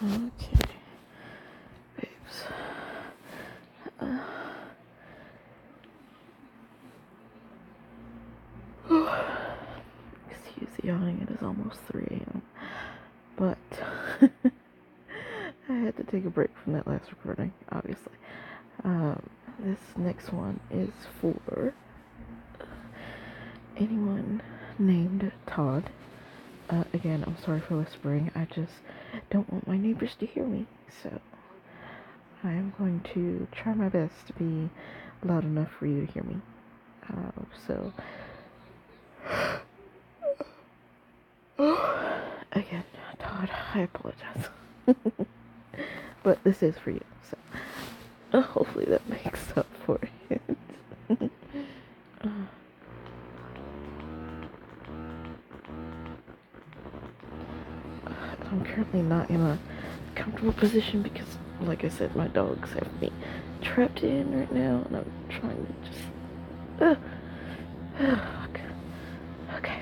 Okay, babes. Uh, Excuse the yawning, it is almost 3 a.m. But I had to take a break from that last recording, obviously. This next one is for anyone named Todd. Again, I'm sorry for whispering. I just don't want my neighbors to hear me. So I am going to try my best to be loud enough for you to hear me. So again, Todd, I apologize. But this is for you. So hopefully that makes up for it. I'm currently not in a comfortable position because, like I said, my dogs have me trapped in right now, and I'm trying to just. Okay.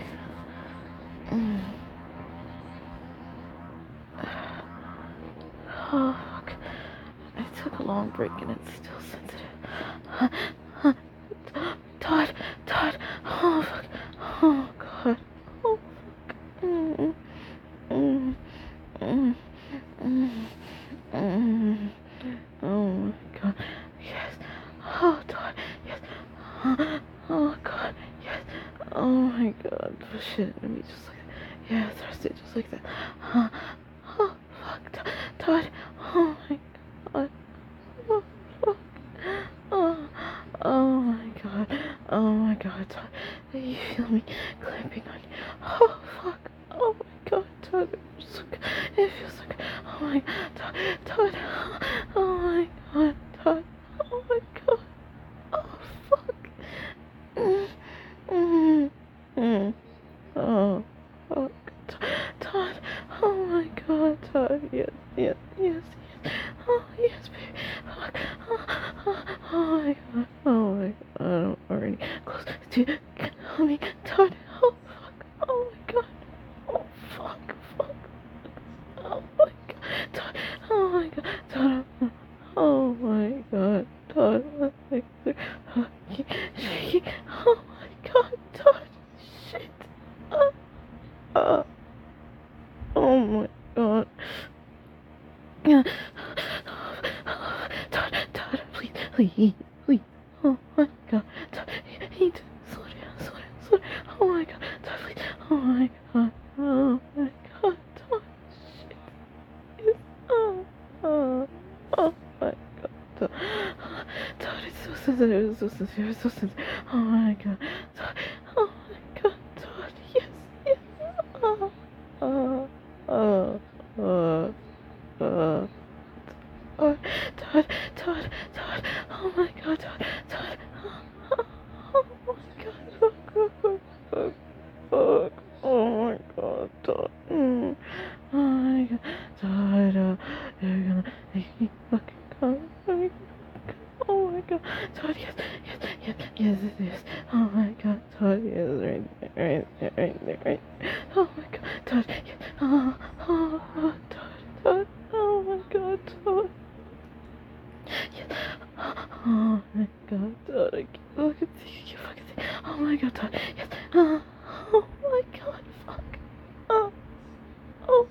Oh, fuck. I took a long break and it's still sensitive. Todd. Oh, fuck. Oh, God. Oh, fuck. Oh, my God. Yes. Oh, Todd. Yes. Oh, God. Yes. Oh, my God. Shit. Let me just like that. Yeah, thrust it just like that. Oh, fuck. Todd. Oh, my God. Oh, fuck. Oh, oh, my God. Oh, my God. Todd. You feel me clamping on you. Oh, fuck. Oh, my God. Todd. It feels so good. It feels so good. Oh, my God. Todd. Oh, my God. Todd. Oh, my God. Oh, fuck. Mm, mm, mm. Oh, fuck. Todd. Oh, my God. Todd. Yes. Oh, yes, baby. Fuck. Oh, my God. Oh, my God. I'm already close to coming. Todd. Oh, fuck. Oh, my God. Oh, fuck. Oh, my God. Todd. Oh, my God. Todd. Oh, my God. Todd. Oh, my God. Shaking. Oh, my God. Todd. Shit. Oh, my God. Todd, please. Oh my God, Todd, slow down. Oh my God, Todd, please. Oh my God, Todd, shit. Yes. Oh my God, Todd, it's so sensitive. Oh my God, Todd, Todd, yes. Oh, oh, oh, oh. Uh, Todd, oh my God, Todd, oh my God, fuck, oh my God, Todd, oh my God, Todd, you're gonna make me fucking come, oh my God, Todd, yes, it is, oh my God, Todd, yes, right there, oh my God, Todd, yes, Todd, oh my God, Todd. Yes. Oh my God, Todd, I can't fucking see. Oh my God, Todd. Yes. Oh my God, fuck. Oh, oh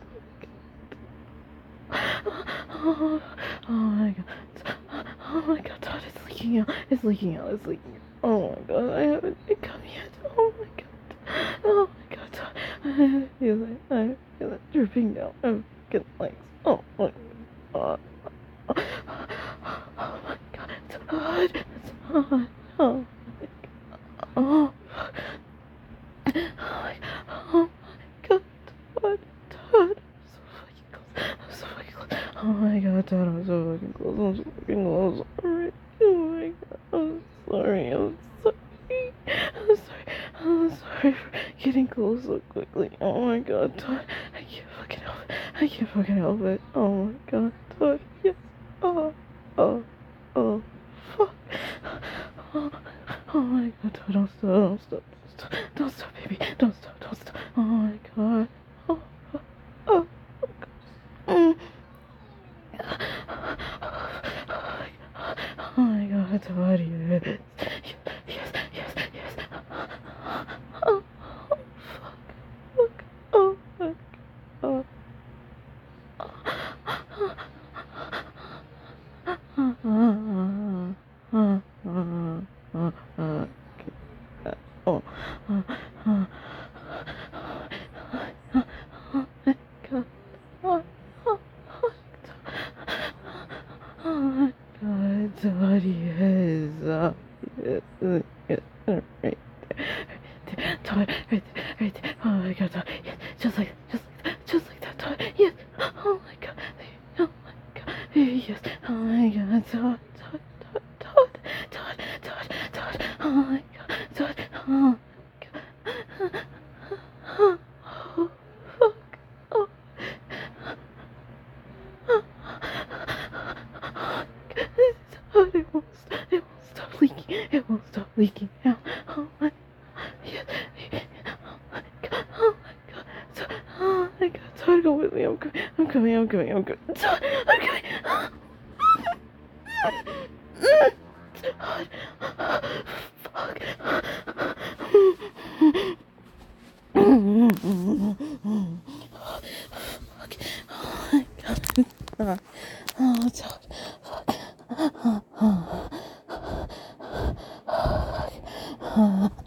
my God. Oh my God. Oh my God, Todd, it's leaking out. Oh my God, I haven't come yet. Oh my God. Oh my God, Todd. I feel it dripping down my fucking legs. Oh my God. Oh my God, Todd. Oh, oh, oh, oh my God, Todd. I'm so fucking close. Oh my God, Todd, I'm so fucking close. Alright. Oh my God, I'm sorry. I'm sorry for getting close so quickly. Oh my God, Todd. I can't fucking help it. Oh my God, Todd. Yes. Oh, fuck. Oh, oh my God, Todd, don't stop, baby. Don't stop. Oh my God. Oh, God. Todd, yes. Yes, yes, yes. Oh, fuck. Fuck. Oh, fuck. Oh. Oh, God. Oh, God, Todd, yes. Yes, yes, right there. Todd, right there, right there. Oh my God, Todd, yes, just like that, Todd, yes. Oh my God, oh my God, yes. Oh my God, Todd, Todd, Todd, Todd, Todd, Todd, Todd. Oh my God, Todd, oh my God. Oh, fuck. Oh. Todd, it won't stop leaking. It won't stop leaking now. Oh my, yes. Oh my God. Oh my God. Todd, oh my God. Todd, go with me. I'm coming. I'm coming. I'm coming. I'm coming. Todd, I'm coming. Todd, fuck. Fuck. Oh my God. Oh, Todd. Fuck.